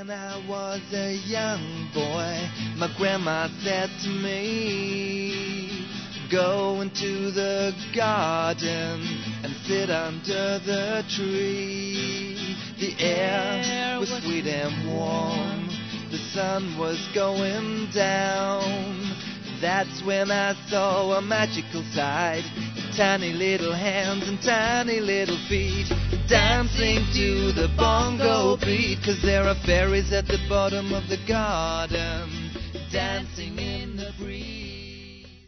When I was a young boy, my grandma said to me, go into the garden and sit under the tree. The air was sweet and warm, the sun was going down. That's when I saw a magical sight, tiny little hands and tiny little feet, dancing to the bongo beat. 'Cause there are fairies at the bottom of the garden, dancing in the breeze.